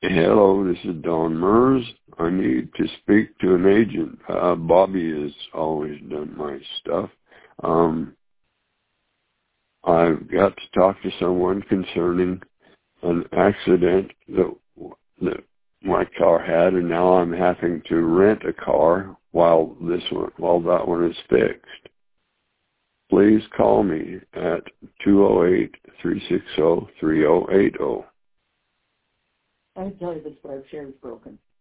Hello, this is Don Mers. I need to speak to an agent. Bobby has always done my stuff. I've got to talk to someone concerning an accident that my car had, and now I'm having to rent a car while that one is fixed. Please call me at 208-360-3080. I tell you, this chair is broken.